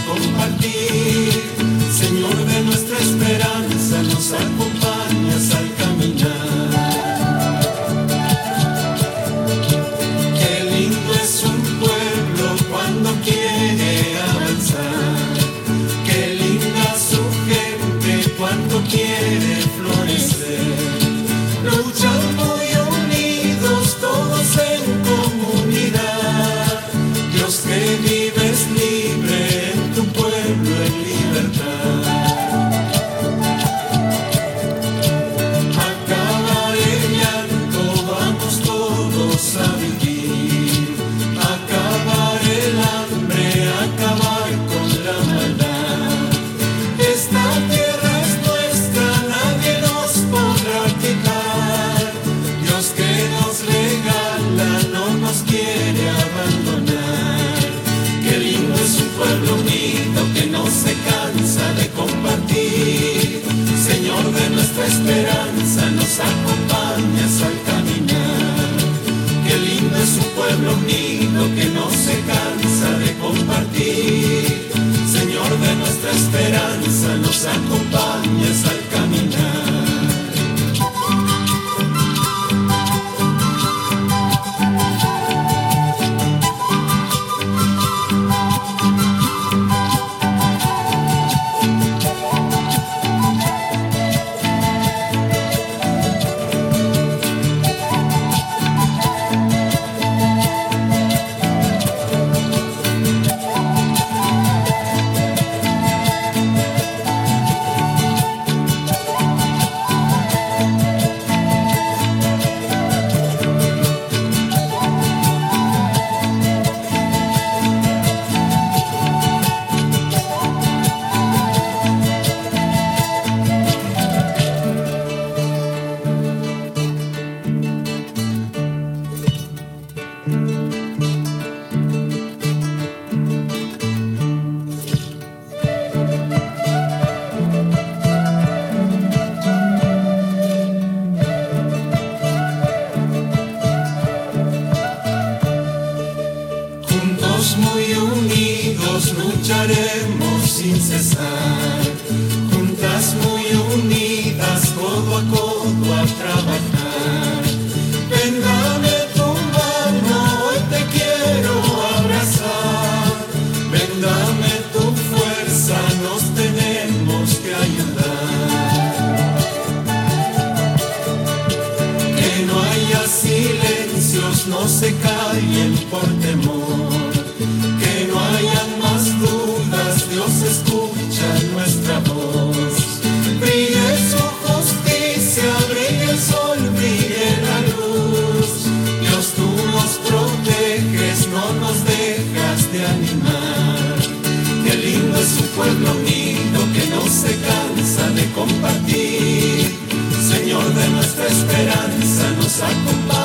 compartir. Señor de nuestra esperanza, nos acompañas al caminar. Qué lindo es un pueblo cuando quiere avanzar. Qué linda su gente cuando quiere florecer. Luchan muy unidos todos en comunidad. Dios, que vives libre en tu pueblo en libertad. Acabar el llanto, vamos todos a vivir. Acabar el hambre, acabar con la maldad. Esta tierra es nuestra, nadie nos podrá quitar. Dios, que nos regala, no nos quiere abandonar. Qué lindo es un pueblo unido que no se cansa de compartir. Señor de nuestra esperanza, nos acompañas al caminar. Qué lindo es un pueblo unido que no se cansa de compartir. Señor de nuestra esperanza, nos acompañas al caminar. Muy unidos lucharemos sin cesar, juntas muy unidas, codo a codo a trabajar. Ven, dame tu mano, hoy te quiero abrazar. Ven, dame tu fuerza, nos tenemos que ayudar. Que no haya silencios, no se callen por temor. Que no hayan más dudas, Dios escucha nuestra voz. Brille su justicia, brille el sol, brille la luz. Dios, tú nos proteges, no nos dejas de animar. Qué lindo es un pueblo unido que no se cansa de compartir. Señor de nuestra esperanza, nos acompaña